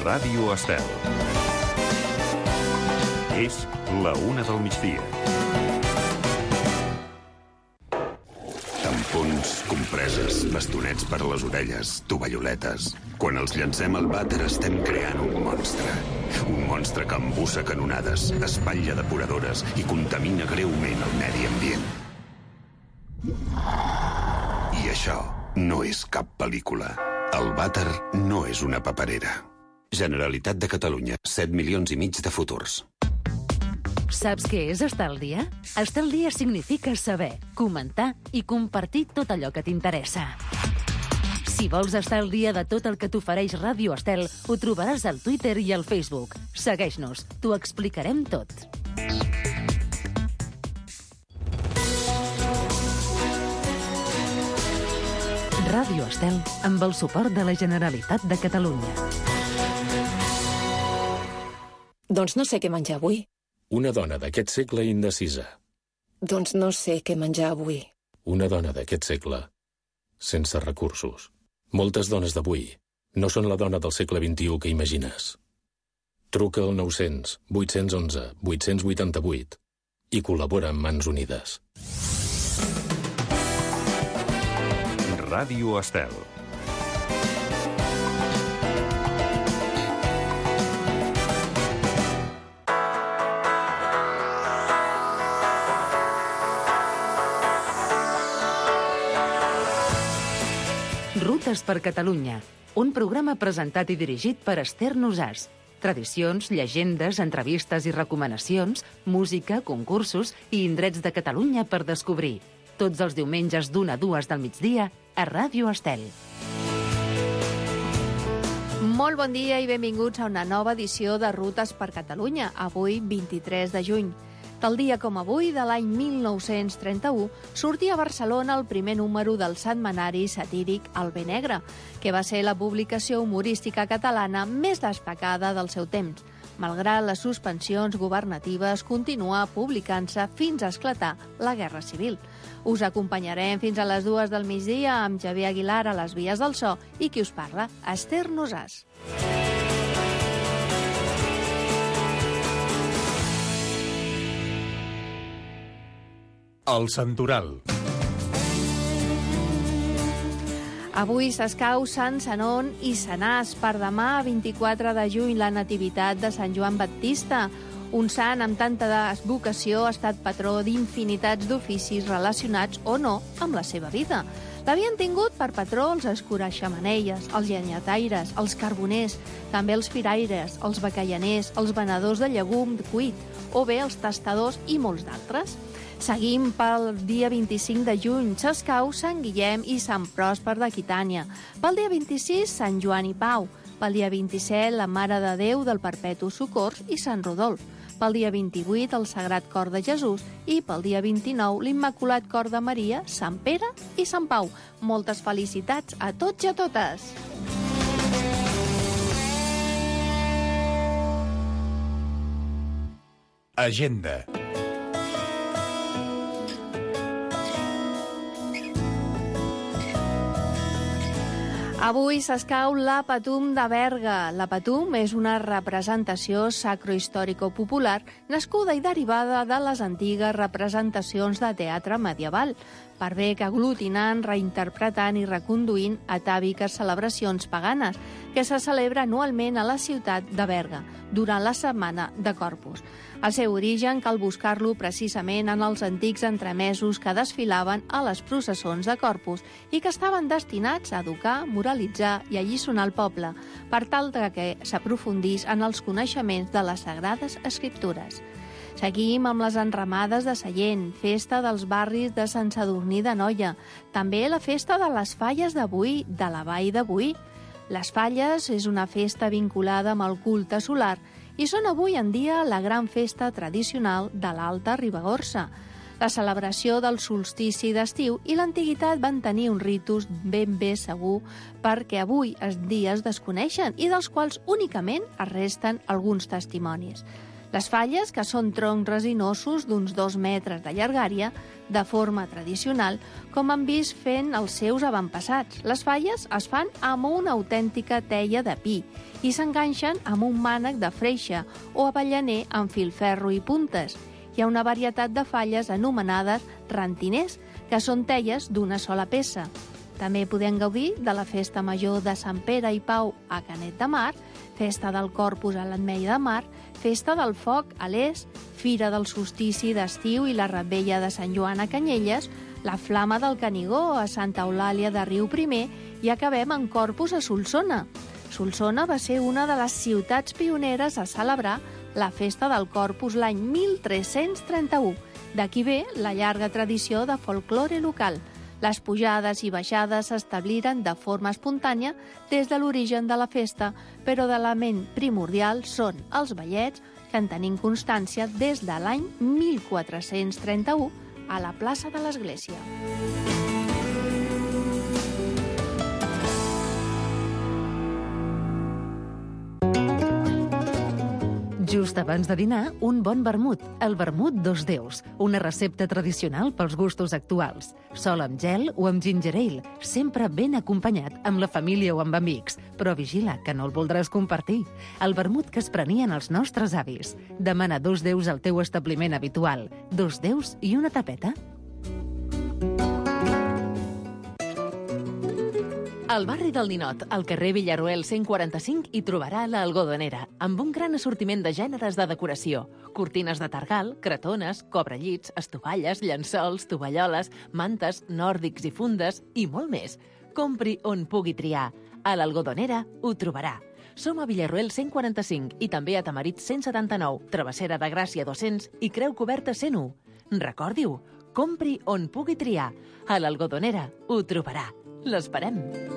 Ràdio Estel. És la 1 del migdia. Tampons, compreses, bastonets per a les orelles, tovalloletes... Quan els llancem al vàter estem creant un monstre. Un monstre que embussa canonades, espatlla depuradores i contamina greument el medi ambient. I això no és cap pel·lícula. El vàter no és una paperera. Generalitat de Catalunya, 7,5 milions de futurs. Saps què és estar al dia? Estar al dia significa saber, comentar i compartir tot allò que t'interessa. Si vols estar al dia de tot el que t'ofereix Ràdio Estel, ho trobaràs al Twitter i al Facebook. Segueix-nos, t'ho explicarem tot. Ràdio Estel, amb el suport de la Generalitat de Catalunya. Doncs no sé què menjar avui. Una dona d'aquest segle indecisa. Doncs no sé què menjar avui. Una dona d'aquest segle sense recursos. Moltes dones d'avui no són la dona del segle XXI que imagines. Truca al 900 811 888 i col·labora amb Mans Unides. Ràdio Estel. Rutes per Catalunya, un programa presentat i dirigit per Esther Nosàs. Tradicions, llegendes, entrevistes i recomanacions, música, concursos i indrets de Catalunya per descobrir. Tots els diumenges d'1 a 2 del migdia a Ràdio Estel. Molt bon dia i benvinguts a una nova edició de Rutes per Catalunya, avui 23 de juny. Tal dia com avui, de l'any 1931, sortia a Barcelona el primer número del setmanari satíric Albe Negre, que va ser la publicació humorística catalana més destacada del seu temps. Malgrat les suspensions governatives, continua publicant-se fins a esclatar la Guerra Civil. Us acompanyarem fins a les 2 del migdia amb Xavier Aguilar a les vies del so i qui us parla, Esther Nosàs. El Santoral. Avui s'escau Sant Zenon i Sanàs. Per demà, 24 de juny, la nativitat de Sant Joan Baptista. Un sant amb tanta vocació ha estat patró d'infinitats d'oficis relacionats o no amb la seva vida. L'havien tingut per patró els escuraixamanelles, els llenyataires, els carboners, també els firaires, els bacallaners, els venedors de llegum cuit, o bé els tastadors i molts d'altres. Seguim pel dia 25 de juny, s'escau Sant Guillem i Sant Pròsper d'Aquitània. Pel dia 26, Sant Joan i Pau. Pel dia 27, la Mare de Déu del Perpetu Socors i Sant Rodolf. Pel dia 28, el Sagrat Cor de Jesús. I pel dia 29, l'Immaculat Cor de Maria, Sant Pere i Sant Pau. Moltes felicitats a tots i a totes! Agenda. Avui s'escau la Patum de Berga. La Patum és una representació sacrohistòrico-popular nascuda i derivada de les antigues representacions de teatre medieval, per bé que aglutinant, reinterpretant i reconduint atàviques celebracions paganes que se celebra anualment a la ciutat de Berga durant la setmana de Corpus. El seu origen cal buscar-lo precisament en els antics entremesos que desfilaven a les processons de Corpus i que estaven destinats a educar, moralitzar i alliçonar el poble, per tal que s'aprofundís en els coneixements de les Sagrades Escriptures. Seguim amb les enramades de Sallent, festa dels barris de Sant Sadurní d'Anoia, també la festa de les Falles de Boí, de la Vall de Boí. Les Falles és una festa vinculada amb el culte solar i són avui en dia la gran festa tradicional de l'Alta Ribagorça. La celebració del solstici d'estiu i l'antiguitat van tenir un ritus ben bé segur perquè avui en dia es desconeixen i dels quals únicament es resten alguns testimonis. Les falles, que són troncs resinosos d'uns 2 metres de llargària, de forma tradicional, com han vist fent els seus avantpassats. Les falles es fan amb una autèntica teia de pi i s'enganxen amb un mànec de freixa o avellaner amb filferro i puntes. Hi ha una varietat de falles anomenades rentiners, que són teies d'una sola peça. També podem gaudir de la Festa Major de Sant Pere i Pau a Canet de Mar, Festa del Corpus a l'Ametlla de Mar, Festa del Foc a l'Est, Fira del Solstici d'Estiu i la Revetlla de Sant Joan a Canyelles, la Flama del Canigó a Santa Eulàlia de Riu Primer i acabem en Corpus a Solsona. Solsona va ser una de les ciutats pioneres a celebrar la Festa del Corpus l'any 1331. D'aquí ve la llarga tradició de folklore local. Les pujades i baixades s'establiren de forma espontània des de l'origen de la festa, però l'element primordial són els ballets, que en tenim constància des de l'any 1431 a la plaça de l'Església. Just abans de dinar, un bon vermut, el vermut dos déus, una recepta tradicional pels gustos actuals. Sol amb gel o amb ginger ale, sempre ben acompanyat amb la família o amb amics. Però vigila, que no el voldràs compartir. El vermut que es prenien els nostres avis. Demana dos déus al teu establiment habitual. Dos déus i una tapeta. Al barri del Ninot, al carrer Villaruel 145, hi trobarà l'Algodonera, amb un gran assortiment de gèneres de decoració. Cortines de targal, cretones, cobrellits, estovalles, llençols, tovalloles, mantes, nòrdics i fundes i molt més. Compri on pugui triar. A l'Algodonera ho trobarà. Som a Villaruel 145 i també a Tamarit 179, Travessera de Gràcia 200 i Creu Coberta 101. Recordi-ho, compri on pugui triar. A l'Algodonera ho trobarà. L'esperem.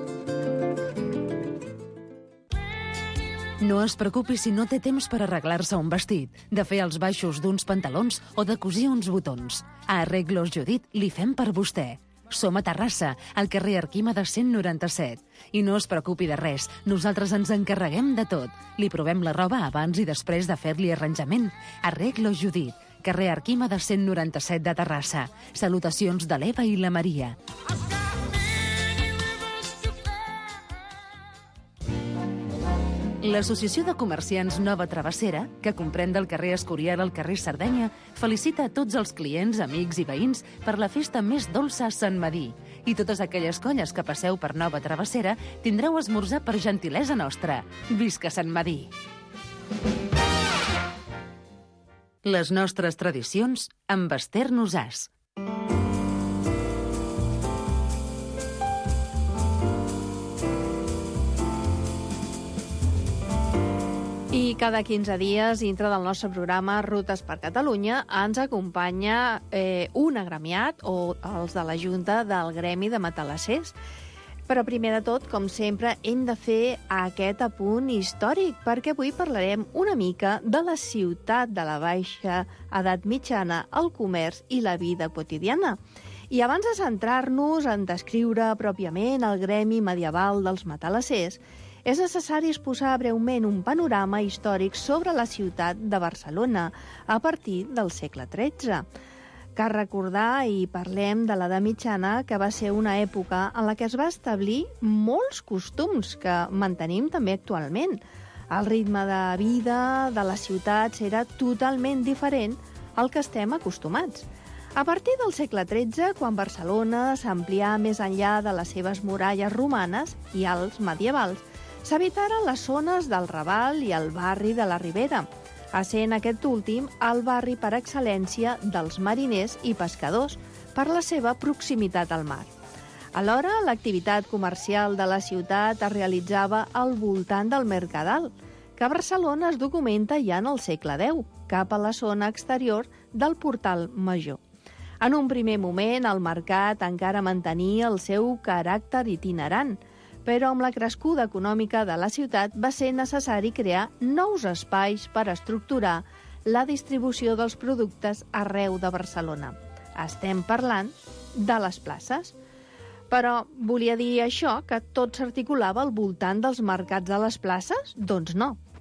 No es preocupi si no té temps per arreglar-se un vestit, de fer els baixos d'uns pantalons o de cosir uns botons. A Arreglos Judit li fem per vostè. Som a Terrassa, al carrer Arquímedes 197. I no es preocupi de res, nosaltres ens encarreguem de tot. Li provem la roba abans i després de fer-li arranjament. Arreglos Judit, carrer Arquímedes 197 de Terrassa. Salutacions de l'Eva i la Maria. L'Associació de Comerciants Nova Travessera, que comprèn del carrer Escorial al carrer Sardenya, felicita a tots els clients, amics i veïns per la festa més dolça a Sant Medir. I totes aquelles colles que passeu per Nova Travessera tindreu esmorzar per gentilesa nostra. Visca Sant Medir! Les nostres tradicions amb Esther Nosàs. I cada 15 dies, dintre del nostre programa Rutes per Catalunya, ens acompanya un agremiat o els de la Junta del Gremi de Matalassers. Però primer de tot, com sempre, hem de fer aquest apunt històric, perquè avui parlarem una mica de la ciutat de la baixa edat mitjana, el comerç i la vida quotidiana. I abans de centrar-nos en descriure pròpiament el gremi medieval dels matalassers, és necessari exposar breument un panorama històric sobre la ciutat de Barcelona a partir del segle XIII. Cal recordar, i parlem de l'edat mitjana, que va ser una època en la que es va establir molts costums que mantenim també actualment. El ritme de vida de les ciutats era totalment diferent al que estem acostumats. A partir del segle XIII, quan Barcelona s'amplià més enllà de les seves muralles romanes i als medievals, s'habitaren les zones del Raval i el barri de la Ribera, essent aquest últim el barri per excel·lència dels mariners i pescadors per la seva proximitat al mar. Alhora, l'activitat comercial de la ciutat es realitzava al voltant del Mercadal, que a Barcelona es documenta ja en el segle X, cap a la zona exterior del Portal Major. En un primer moment, el mercat encara mantenia el seu caràcter itinerant, però amb la crescuda econòmica de la ciutat va ser necessari crear nous espais per estructurar la distribució dels productes arreu de Barcelona. Estem parlant de les places. Però volia dir això, que tot s'articulava al voltant dels mercats de les places? Doncs no.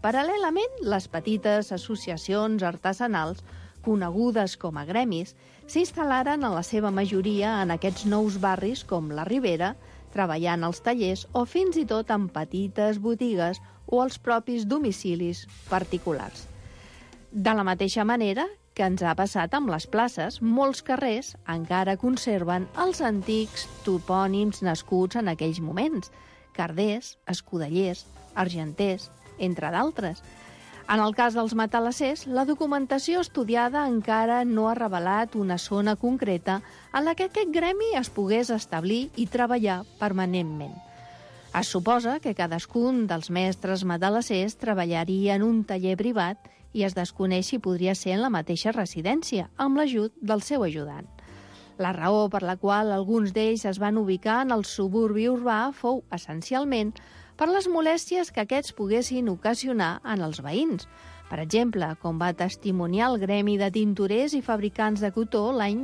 Paral·lelament, les petites associacions artesanals, conegudes com a gremis, s'instal·laren en la seva majoria en aquests nous barris com la Ribera, treballant als tallers o fins i tot en petites botigues o als propis domicilis particulars. De la mateixa manera que ens ha passat amb les places, molts carrers encara conserven els antics topònims nascuts en aquells moments: Carders, Escudellers, Argenters, entre d'altres. En el cas dels matalassers, la documentació estudiada encara no ha revelat una zona concreta en la que aquest gremi es pogués establir i treballar permanentment. Es suposa que cadascun dels mestres matalassers treballaria en un taller privat i es desconeix si podria ser en la mateixa residència, amb l'ajut del seu ajudant. La raó per la qual alguns d'ells es van ubicar en el suburbi urbà fou, essencialment, per les molèsties que aquests poguessin ocasionar en els veïns. Per exemple, com va testimoniar el Gremi de Tintorers i Fabricants de Cotó l'any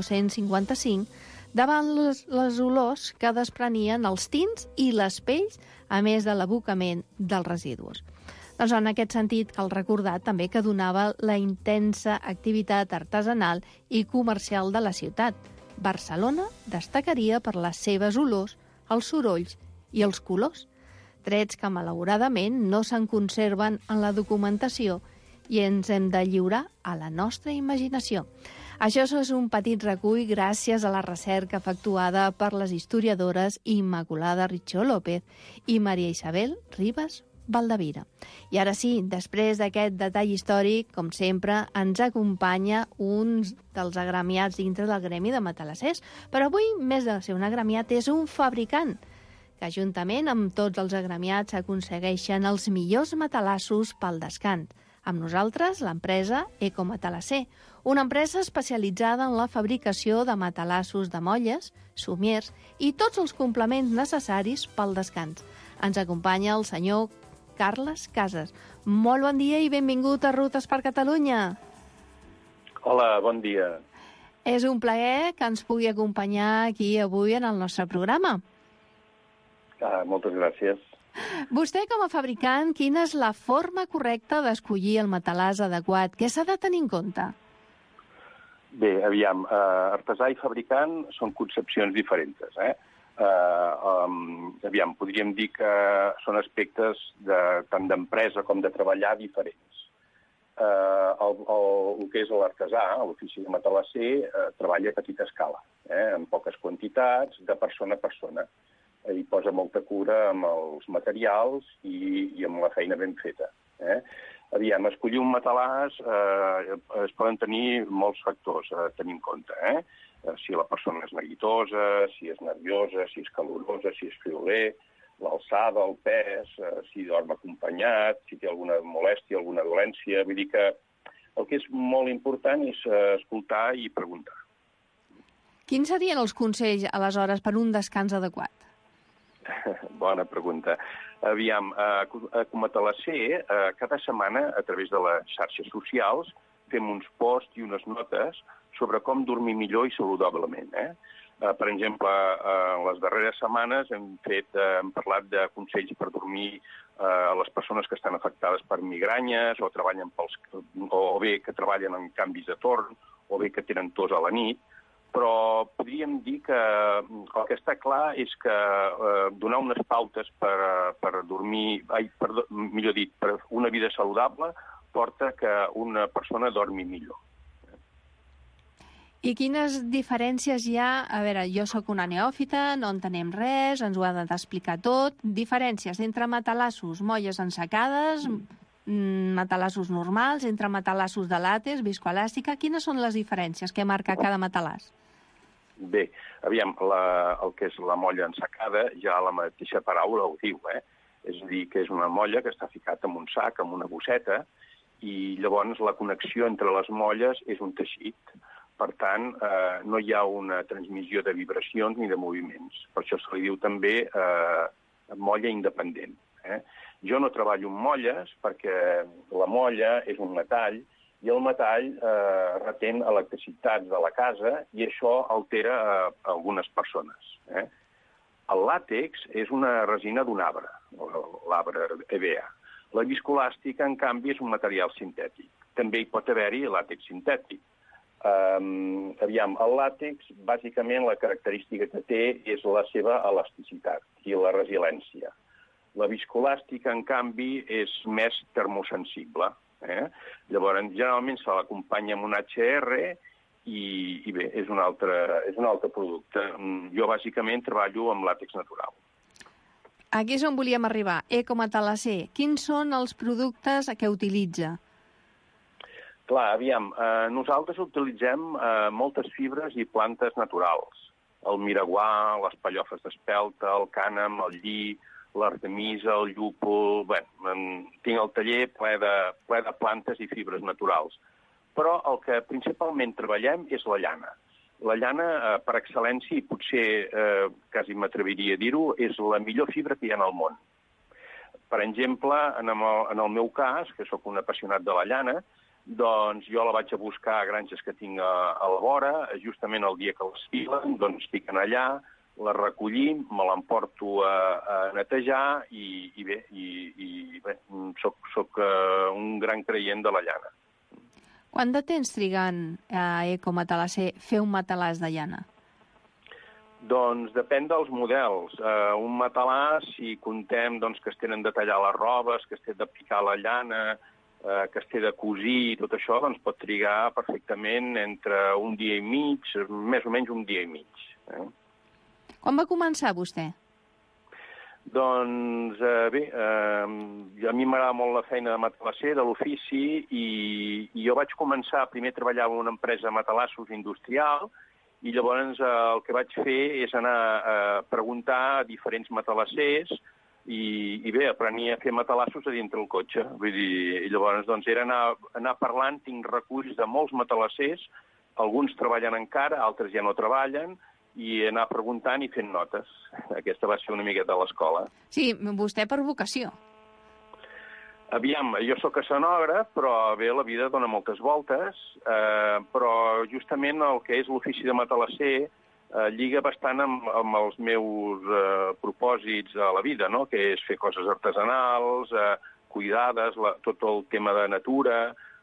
1255, davant les olors que desprenien els tins i les pells, a més de l'abocament dels residus. Doncs en aquest sentit cal recordar també que donava la intensa activitat artesanal i comercial de la ciutat. Barcelona destacaria per les seves olors, els sorolls i els colors, trets que malauradament no se'n conserven en la documentació i ens hem de lliurar a la nostra imaginació. Això és un petit recull gràcies a la recerca efectuada per les historiadores Immaculada Richo López i Maria Isabel Ribas Valdavira. I ara sí, després d'aquest detall històric, com sempre, ens acompanya un dels agremiats dintre del gremi de matalassers. Però avui, més de ser un agremiat, és un fabricant, que juntament amb tots els agremiats aconsegueixen els millors matalassos pel descans. Amb nosaltres, l'empresa Ecomatalasser, una empresa especialitzada en la fabricació de matalassos de molles, somiers i tots els complements necessaris pel descans. Ens acompanya el senyor Carles Casas. Molt bon dia i benvingut a Rutes per Catalunya. Hola, bon dia. És un plaer que ens pugui acompanyar aquí avui en el nostre programa. Moltes gràcies. Vostè, com a fabricant, quina és la forma correcta d'escollir el matalàs adequat? Què s'ha de tenir en compte? Bé, aviam, artesà i fabricant són concepcions diferents, Aviam, podríem dir que són aspectes tant d'empresa com de treballar diferents. El que és l'artesà, l'ofici de matalasser, treballa a petita escala, en poques quantitats, de persona a persona. Hi posa molta cura amb els materials i amb la feina ben feta. Aviam, escollir un matalàs es poden tenir molts factors a tenir en compte. Si la persona és neguitosa, si és nerviosa, si és calorosa, si és frioler, l'alçada, el pes, si dorm acompanyat, si té alguna molèstia, alguna dolència. Vull dir que el que és molt important és escoltar i preguntar. Quins serien els consells, aleshores, per un descans adequat? Bona pregunta. Aviam, com a talasser, cada setmana, a través de les xarxes socials, fem uns posts i unes notes sobre com dormir millor i saludablement. Per exemple, en les darreres setmanes hem parlat de consells per dormir a les persones que estan afectades per migranyes o treballen o bé que treballen en canvis de torn o bé que tenen tos a la nit. Però podríem dir que el que està clar és que donar unes pautes per dormir, millor dit, per una vida saludable, porta que una persona dormi millor. I quines diferències hi ha? A veure, jo sóc una neòfita, no entenem res, ens ho ha d'explicar tot. Diferències entre matalassos, molles ensacades, matalassos normals, entre matalassos de làtex, viscoelàstica. Quines són les diferències que marca cada matalàs? Bé, aviam, el que és la molla ensacada, ja la mateixa paraula ho diu, És a dir, que és una molla que està ficat en un sac, en una bosseta, i llavors la connexió entre les molles és un teixit. Per tant, no hi ha una transmissió de vibracions ni de moviments. Per això se li diu també molla independent. Jo no treballo amb molles perquè la molla és un metall i el metall retén electricitats de la casa i això altera algunes persones. El làtex és una resina d'un arbre, l'arbre ebea. La viscoelàstica, en canvi, és un material sintètic. També hi pot haver-hi làtex sintètic. El làtex, bàsicament, la característica que té és la seva elasticitat i la resiliència. La viscoelàstica, en canvi, és més termosensible. Llavors, generalment se l'acompanya amb un HR i bé, és un altre producte. Jo, bàsicament, treballo amb làtex natural. Aquí és on volíem arribar. Ecomatalacé, quins són els productes que utilitza? Clar, nosaltres utilitzem moltes fibres i plantes naturals. El miraguà, les pallofes d'espelta, el cànem, el lli, l'artemisa, el llúpol... Bé, tinc el taller ple de plantes i fibres naturals. Però el que principalment treballem és la llana. La llana, per excel·lència, i potser quasi m'atreviria a dir-ho, és la millor fibra que hi ha al món. Per exemple, en el meu cas, que sóc un apassionat de la llana, doncs jo la vaig a buscar a granges que tinc a la vora, justament el dia que les filen, doncs estic allà, la recollim, me l'emporto a netejar i bé, soc un gran creient de la llana. Quant de temps triguen a Ecomatalacé fer un matalàs de llana? Doncs depèn dels models. Un matalàs, si contem que es tenen de tallar les robes, que es té d'aplicar la llana, que es té de cosir i tot això, doncs pot trigar perfectament entre un dia i mig, més o menys un dia i mig. Quan va començar vostè? Doncs bé, a mi m'agrada molt la feina de matalasser, de l'ofici, i jo vaig començar, primer treballava en una empresa de matalassos industrial, i llavors el que vaig fer és anar a preguntar a diferents matalassers, i bé, aprenia a fer matalassos a dintre el cotxe. Vull dir, i llavors era anar parlant, tinc reculls de molts matalassers, alguns treballen encara, altres ja no treballen, i anar preguntant i fent notes. Aquesta va ser una miqueta a l'escola. Sí, vostè per vocació. Jo sóc escenògraf, però bé, la vida dona moltes voltes, però justament el que és l'ofici de matalasser lliga bastant amb els meus propòsits a la vida, no? Que és fer coses artesanals, cuidades, tot el tema de natura,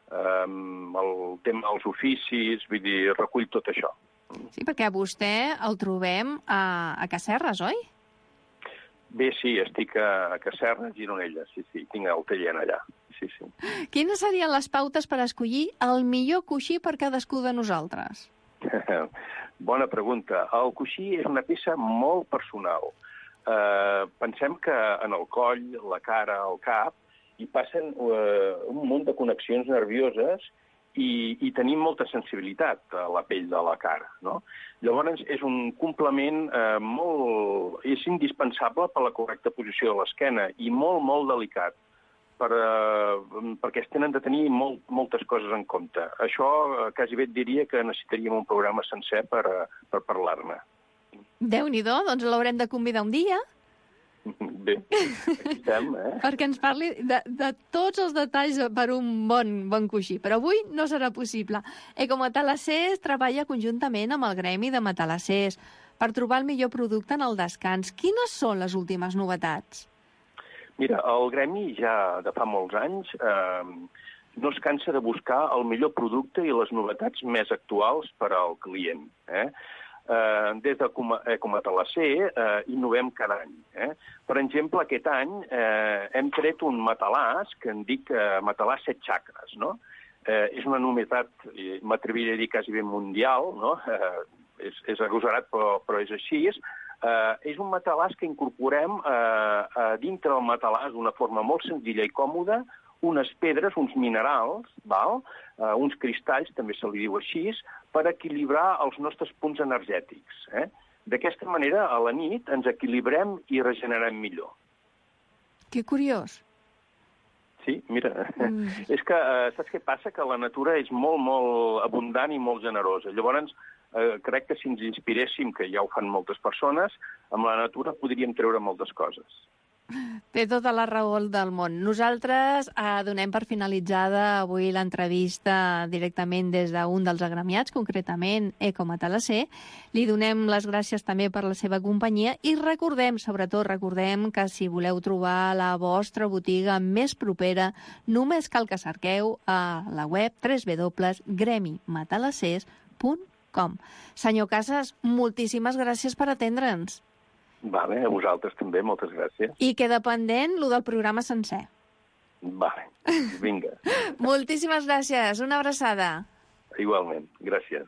el tema dels oficis, vull dir, recull tot això. Sí, perquè vostè el trobem a Casserres, oi? Bé, sí, estic a Casserres, Gironella, sí, tinc el taller allà, sí. Quines serien les pautes per escollir el millor coixí per cadascú de nosaltres? Bona pregunta. El coixí és una peça molt personal. Pensem que en el coll, la cara, el cap, hi passen un munt de connexions nervioses i tenim molta sensibilitat a la pell de la cara, no? Llavors, és un complement és indispensable per la correcta posició de l'esquena i molt, molt delicat, perquè es tenen de tenir moltes coses en compte. Això quasi bé et diria que necessitaríem un programa sencer per parlar-ne. Déu-n'hi-do, doncs l'haurem de convidar un dia. Bé, aquí estem, Perquè ens parli de tots els detalls per un bon coixí. Però avui no serà possible. Ecomatalassers treballa conjuntament amb el Gremi de Matalassers per trobar el millor producte en el descans. Quines són les últimes novetats? Mira, el Gremi ja de fa molts anys no es cansa de buscar el millor producte i les novetats més actuals per al client. Des d'Ecomatalacé innovem cada any. Per exemple, aquest any hem tret un matalàs que en dic matalàs 7 xacres, no? És una novetat, m'atreviria a dir quasi ben mundial, no? És agosarat, però és així. És un matalàs que incorporem dintre del matalàs d'una forma molt senzilla i còmoda, unes pedres, uns minerals, uns cristalls, també se li diu així, per equilibrar els nostres punts energètics. D'aquesta manera, a la nit, ens equilibrem i regenerem millor. Que curiós. Sí, mira, és que saps què passa? Que la natura és molt, molt abundant i molt generosa. Llavors, crec que si ens inspiréssim, que ja ho fan moltes persones, amb la natura podríem treure moltes coses. Té tota la raó del món. Nosaltres donem per finalitzada avui l'entrevista directament des d'un dels agremiats, concretament Eco Matalasser. Li donem les gràcies també per la seva companyia i sobretot recordem que si voleu trobar la vostra botiga més propera, només cal que cerqueu a la web www.gremimatalassers.com. Senyor Casas, moltíssimes gràcies per atendre'ns. Vale, a vosaltres també, moltes gràcies. I queda pendent lo del programa sencer. Vale, vinga. Moltíssimes gràcies, una abraçada. Igualment, gràcies.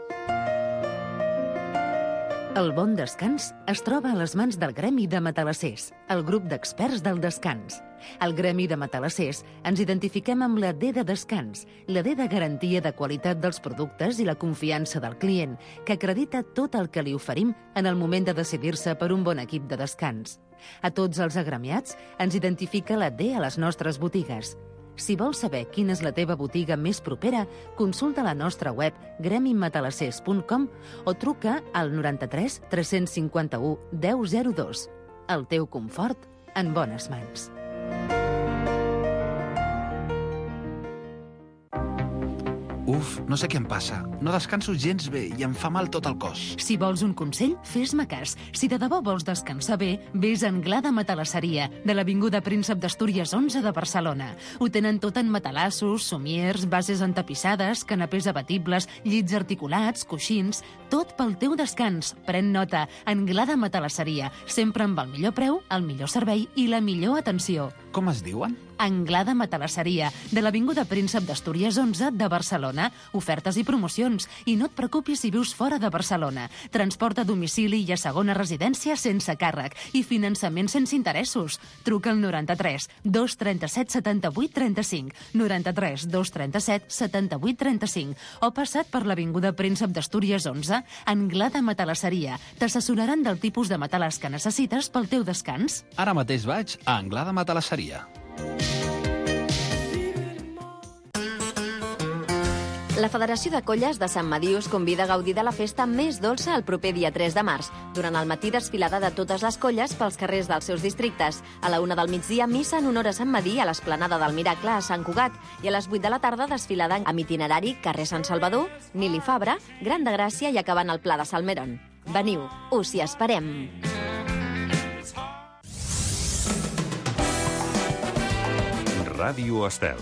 El bon descans es troba a les mans del Gremi de Matalassers, el grup d'experts del descans. Al Gremi de Matalassers ens identifiquem amb la D de descans, la D de garantia de qualitat dels productes i la confiança del client, que acredita tot el que li oferim en el moment de decidir-se per un bon equip de descans. A tots els agremiats ens identifica la D a les nostres botigues. Si vols saber quina és la teva botiga més propera, consulta la nostra web gremimatalassers.com o truca al 93 351 1002. El teu confort en bones mans. Uf, no sé què em passa. No descanso gens bé i em fa mal tot el cos. Si vols un consell, fes-me cas. Si de debò vols descansar bé, vés a Anglada Matalasseria, de l'Avinguda Príncep d'Astúries 11 de Barcelona. Ho tenen tot en matalassos, somiers, bases entapissades, canapés abatibles, llits articulats, coixins... Tot pel teu descans. Pren nota. Anglada Matalasseria. Sempre amb el millor preu, el millor servei i la millor atenció. Com es diuen? Anglada Matalasseria, de l'Avinguda Príncep d'Astúries 11 de Barcelona. Ofertes i promocions. I no et preocupis si vius fora de Barcelona. Transport a domicili i a segona residència sense càrrec. I finançament sense interessos. Truca al 93 237 78 35, 93 237 78 35 o passa't per l'Avinguda Príncep d'Astúries 11, Anglada Matalasseria. T'assessoraran del tipus de matalàs que necessites pel teu descans. Ara mateix vaig a Anglada Matalasseria. La Federació de Colles de Sant Madí us convida a gaudir de la festa més dolça el proper dia 3 de març. Durant el matí, desfilada de totes les colles pels carrers dels seus districtes. A la 1 del migdia, missa en honor a Sant Madí a l'Esplanada del Miracle a Sant Cugat. I a les 8 de la tarda, desfilada amb itinerari carrer Sant Salvador, Nili Fabra, Gran de Gràcia i acabant al Pla de Salmeron. Veniu, us hi esperem! Ràdio Estel.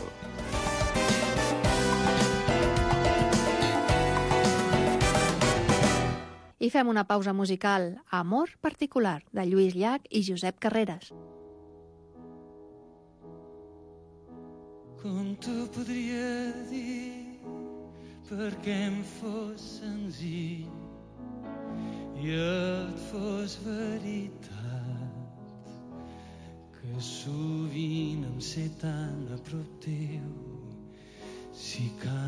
I fem una pausa musical. Amor particular, de Lluís Llach i Josep Carreras. Com t'ho podria dir perquè em fos senzill i et fos veritat que sovint em sé tan a prop teu si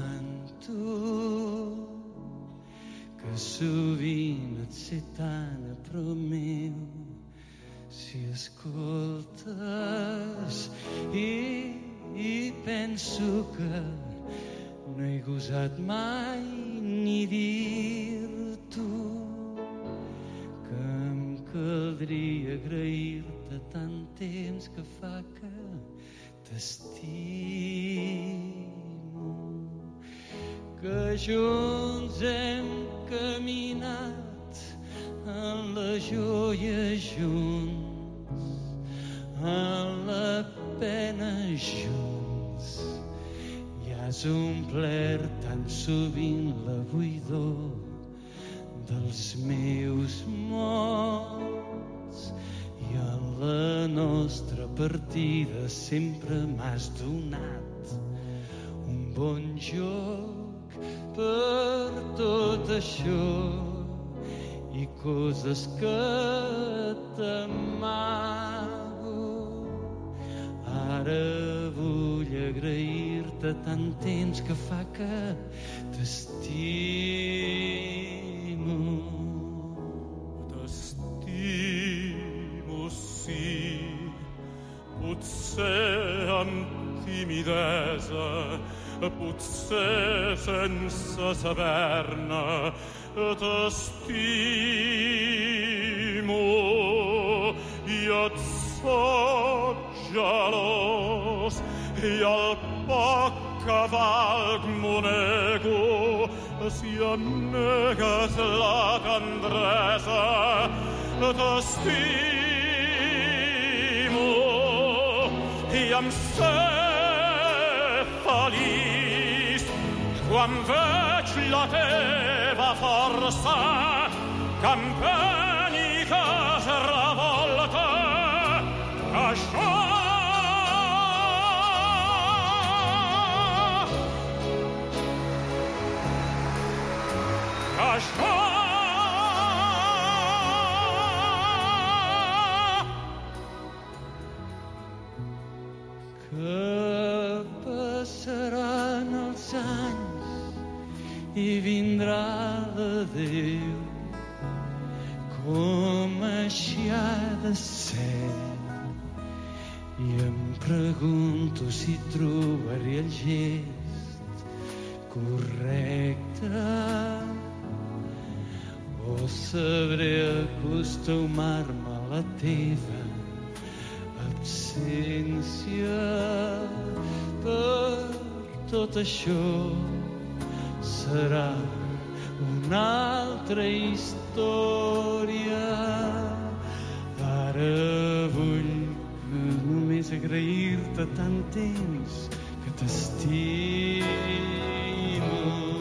canto que sovint et sé tan a prop meu si escoltes i penso que no he gosat mai ni dir-t'ho que em caldria agrair-te tant temps que fa que t'estimo que junts hem caminat en la joia junts, en la pena junts, i has omplert tan sovint la buidor dels meus mots i en la nostra partida sempre m'has donat un bon joc per tot això i coses que t'amago. Ara vull agrair-te tant temps que fa que t'estimo. T'estimo, sí, potser amb timidesa, potser sense saber-ne, t'estimo i et sóc gelós i el poc que valc m'ho nego. Si em negues la tendresa, t'estimo i em sé feliç quan veig la teva força que empeny i que es revolta. Això que passaran els anys i vindrà de Déu com així ha de ser. I em pregunto si trobaré el gest correcte o sabré acostumar-me a la teva absència. Per tot això serà una altra història. Ara vull només agrair-te tant temps que t'estimo.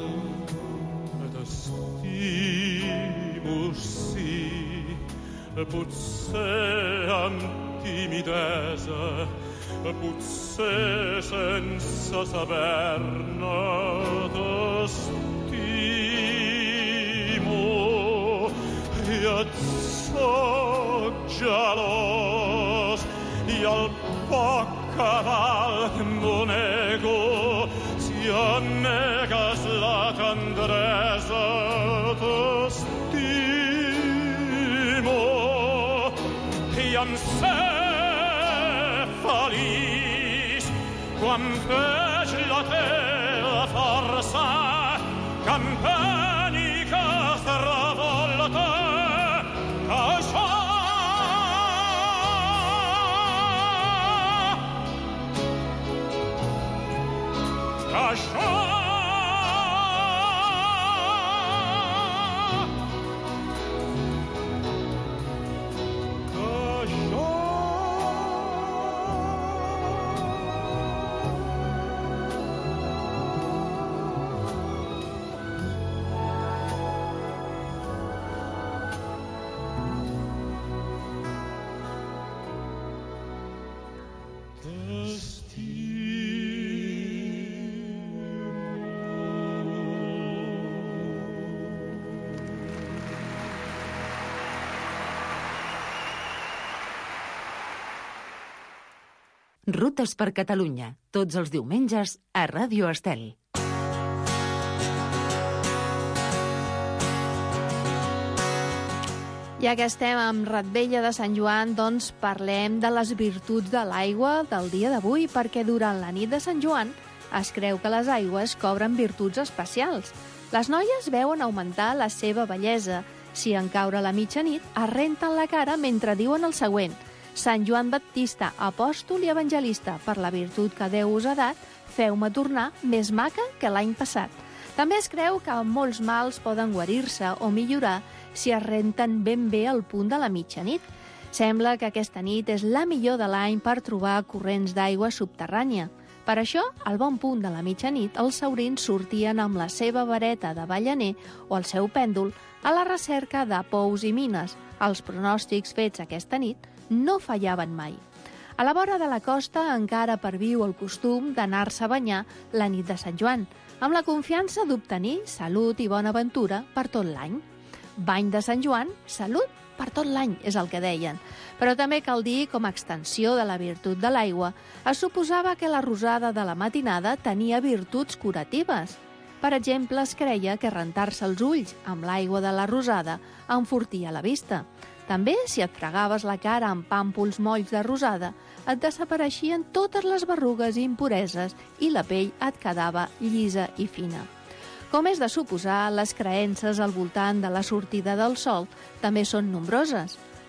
T'estimo, sí, potser amb timidesa, potser sense saber-ne. T'estimo i et sóc gelós i el poc que valc m'ho nego. Si em negues la tendresa, t'estimo i em sé feliç quan veig la teva força que empeny i que es revolta. Això Rutes per Catalunya, tots els diumenges a Ràdio Estel. Ja que estem amb Retvella de Sant Joan, doncs parlem de les virtuts de l'aigua del dia d'avui, perquè durant la nit de Sant Joan es creu que les aigües cobren virtuts especials. Les noies veuen augmentar la seva bellesa. Si en caure la mitjanit, es renten la cara mentre diuen el següent: Sant Joan Baptista, apòstol i evangelista, per la virtut que Déu us ha dat, feu-me tornar més maca que l'any passat. També es creu que molts mals poden guarir-se o millorar si es renten ben bé al punt de la mitjanit. Sembla que aquesta nit és la millor de l'any per trobar corrents d'aigua subterrània. Per això, al bon punt de la mitjanit, els saurins sortien amb la seva vareta de ballaner o el seu pèndol a la recerca de pous i mines. Els pronòstics fets aquesta nit no fallaven mai. A la vora de la costa encara perviu el costum d'anar-se a banyar la nit de Sant Joan, amb la confiança d'obtenir salut i bona ventura per tot l'any. Bany de Sant Joan, salut per tot l'any, és el que deien. Però també cal dir, com a extensió de la virtut de l'aigua, es suposava que la rosada de la matinada tenia virtuts curatives. Per exemple, es creia que rentar-se els ulls amb l'aigua de la rosada enfortia la vista. També, si et fregaves la cara amb pàmpols molls de rosada, et desapareixien totes les berrugues i impureses i la pell et quedava llisa i fina. Com és de suposar, les creences al voltant de la sortida del sol també són nombroses.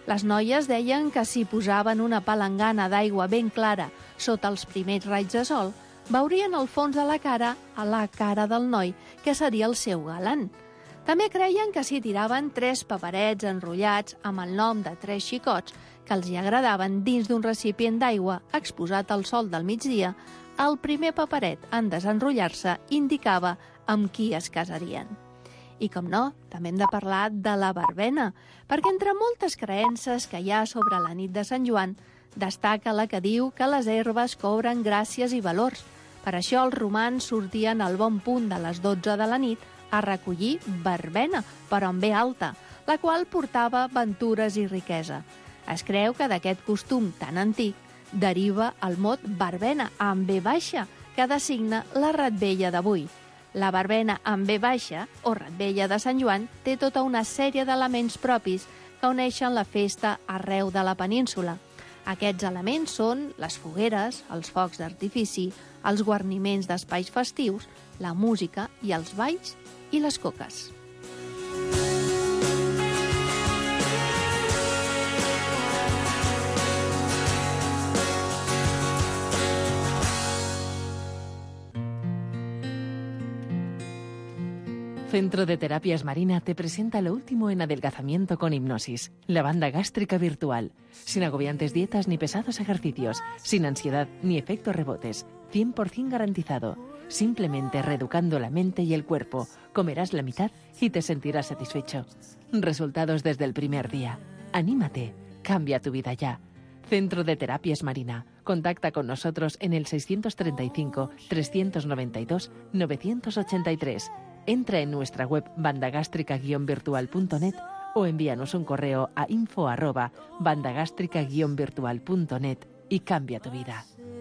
Les noies deien que si posaven una palangana d'aigua ben clara sota els primers raigs de sol, veurien al fons de la cara a la cara del noi, que seria el seu galant. També creien que si tiraven 3 paperets enrotllats amb el nom de 3 xicots que els hi agradaven dins d'un recipient d'aigua exposat al sol del migdia, el primer paperet en desenrotllar-se indicava amb qui es casarien. I com no, també hem de parlar de la verbena, perquè entre moltes creences que hi ha sobre la nit de Sant Joan, destaca la que diu que les herbes cobren gràcies i valors. Per això els romans sortien al bon punt de les 12 de la nit a recollir verbena, però en B alta, la qual portava ventures i riquesa. Es creu que d'aquest costum tan antic deriva el mot verbena amb B baixa, que designa la retvella d'avui. La verbena amb B baixa, o retvella de Sant Joan, té tota una sèrie d'elements propis que uneixen la festa arreu de la península. Aquests elements són les fogueres, els focs d'artifici, els guarniments d'espais festius, la música i els balls i les coques. Centro de Terapias Marina te presenta lo último en adelgazamiento con hipnosis, la banda gástrica virtual, sin agobiantes dietas ni pesados ejercicios, sin ansiedad ni efectos rebotes, 100% garantizado. Simplemente reeducando la mente y el cuerpo, comerás la mitad y te sentirás satisfecho. Resultados desde el primer día. Anímate, cambia tu vida ya. Centro de Terapias Marina. Contacta con nosotros en el 635 392 983. Entra en nuestra web bandagástrica-virtual.net o envíanos un correo a info@bandagástrica-virtual.net y cambia tu vida.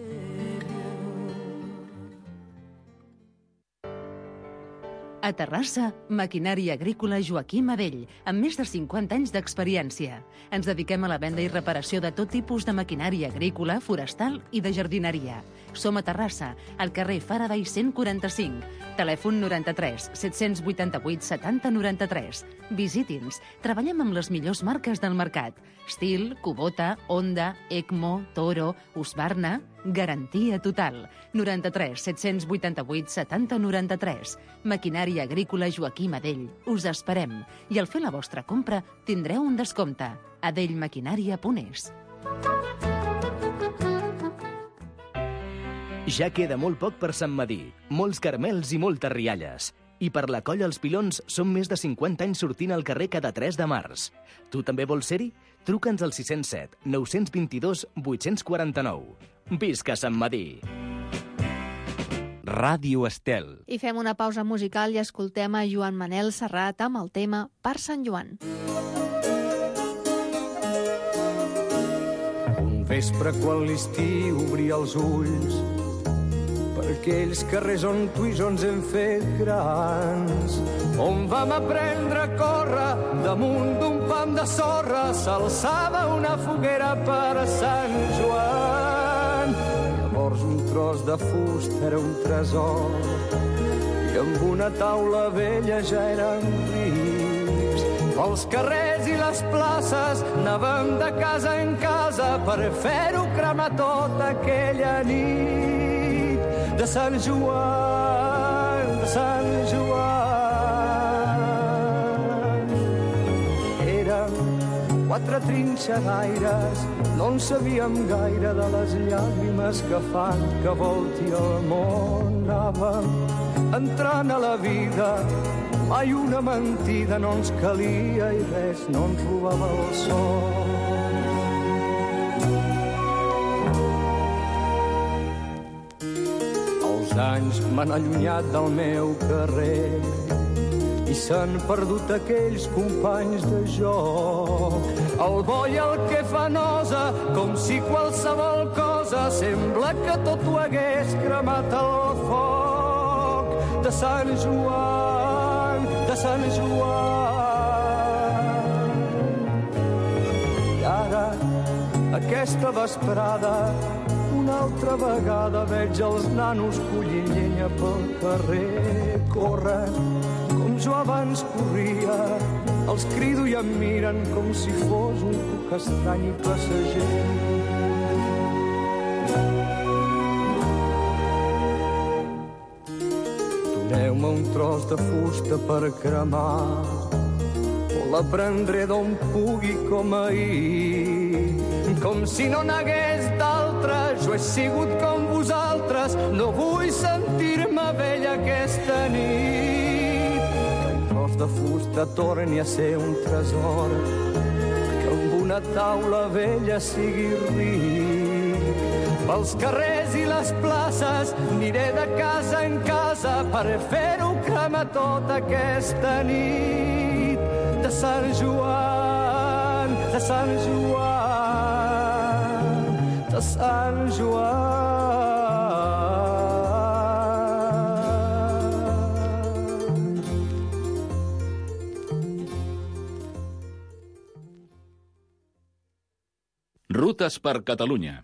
A Terrassa, maquinària agrícola Joaquim Adell, amb més de 50 anys d'experiència. Ens dediquem a la venda i reparació de tot tipus de maquinària agrícola, forestal i de jardineria. Som a Terrassa, al carrer Faraday 145, telèfon 93 788 70 93. Visiti'ns. Treballem amb les millors marques del mercat. Stihl, Kubota, Honda, Ecmo, Toro, Husqvarna... Garantia total. 93 788 70 93. Maquinària agrícola Joaquim Adell. Us esperem. I al fer la vostra compra tindreu un descompte. adellmaquinària.es. Ja queda molt poc per Sant Medir. Molts caramels i moltes rialles. I per la Colla Els Pilons són més de 50 anys sortint al carrer cada 3 de març. Tu també vols ser-hi? Truca'ns al 607 922 849. Visca Sant Medir! Ràdio Estel. I fem una pausa musical i escoltem a Joan Manel Serrat amb el tema Per Sant Joan. Un vespre quan l'estiu obria els ulls per aquells carrers on tu i jo ens hem fet grans, on vam aprendre a córrer damunt d'un pam de sorra, s'alçava una foguera per Sant Joan. Llavors un tros de fusta era un tresor i amb una taula vella ja érem rics. Pels carrers i les places anàvem de casa en casa per fer-ho cremar tota aquella nit. De Sant Joan, de Sant Joan. Érem 4 trinxeraires, no en sabíem gaire de les llàgrimes que fan que volti el món. Anàvem entrant a la vida, mai una mentida no ens calia i res no ens robava el sol. Els anys m'han allunyat del meu carrer i s'han perdut aquells companys de joc. El bo i el que fa nosa, com si qualsevol cosa sembla que tot ho hagués cremat al foc. De Sant Joan, de Sant Joan. I ara, aquesta vesprada, una altra vegada veig els nanos collint llenya pel carrer. Corren com jo abans corria, el Els crido i em miren com si fos un cuc estrany i passager. Doneu-me un tros de fusta per cremar, o la prendré d'on pugui com ahir. Com si no n'hagués d'altra, jo he sigut com vosaltres, no vull sentir-me vella aquesta nit. Que un tros de fusta torni a ser un tresor, que amb una taula vella sigui ric. Pels carrers i les places aniré de casa en casa per fer-ho cremar tota aquesta nit. De Sant Joan, de Sant Joan, de Sant Joan. Rutes per Catalunya.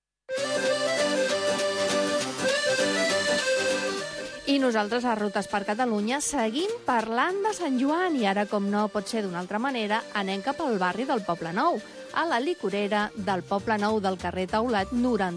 I nosaltres a Rutes per Catalunya seguim parlant de Sant Joan i ara, com no pot ser d'una altra manera, anem cap al barri del Poblenou, a la licorera del Poblenou del carrer Taulat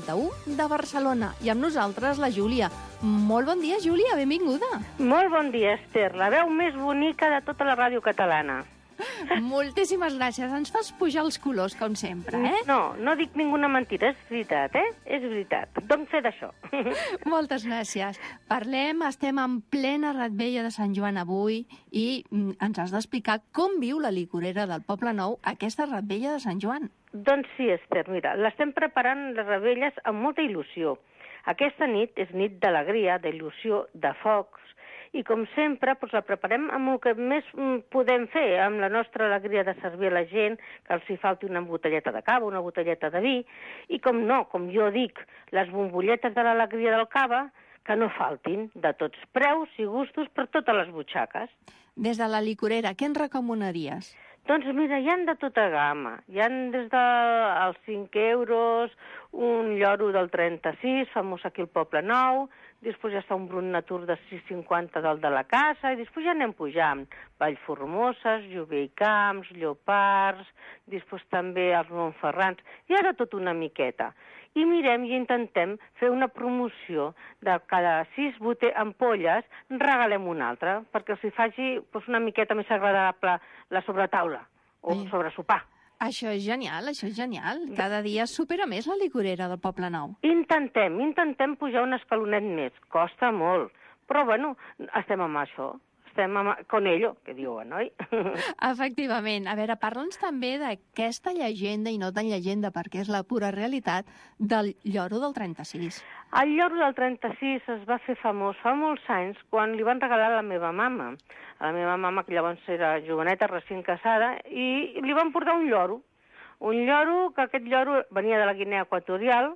91 de Barcelona. I amb nosaltres la Júlia. Molt bon dia, Júlia, benvinguda. Molt bon dia, Esther, la veu més bonica de tota la ràdio catalana. Moltíssimes gràcies, ens fas pujar els colors, com sempre, eh? No, no dic ninguna mentida, és veritat, eh? És veritat, dono fe d'això. Moltes gràcies. Parlem, estem en plena Revetlla de Sant Joan avui i ens has d'explicar com viu la licorera del Poblenou aquesta Revetlla de Sant Joan. Doncs sí, Esther, mira, l'estem preparant les revetlles amb molta il·lusió. Aquesta nit és nit d'alegria, d'il·lusió, de focs, i com sempre doncs la preparem amb el que més podem fer, amb la nostra alegria de servir a la gent, que els hi falti una botelleta de cava, una botelleta de vi, i com no, com jo dic, les bombolletes de l'alegria del cava, que no faltin, de tots preus i gustos per totes les butxaques. Des de la licorera, què ens recomanaries? Doncs mira, hi ha de tota gamma. Hi ha des dels 5 euros, un lloro del 36, famós aquí al Poblenou, després ja està un Brut Natur de 6,50 del de la casa, i després ja anem pujant. Vallformoses, Jover i Camps, Llopards, després també els Montferrans, i ara tot una miqueta. I mirem i intentem fer una promoció de cada 6 ampolles, regalem una altra, perquè els hi faci una miqueta més agradable la sobretaula, o sobresopar. Això és genial, això és genial. Cada dia supera més la licorera del Poblenou. Intentem pujar un escalonet més. Costa molt, però bueno, estem amb això. Estem con ello, que diuen, oi? Efectivament. A veure, parla'ns també d'aquesta llegenda, i no tan llegenda perquè és la pura realitat, del lloro del 36. El lloro del 36 es va fer famós fa molts anys quan li van regalar a la meva mama. A la meva mama, que llavors era joveneta, recient casada, i li van portar un lloro. Un lloro, que aquest lloro venia de la Guinea Equatorial,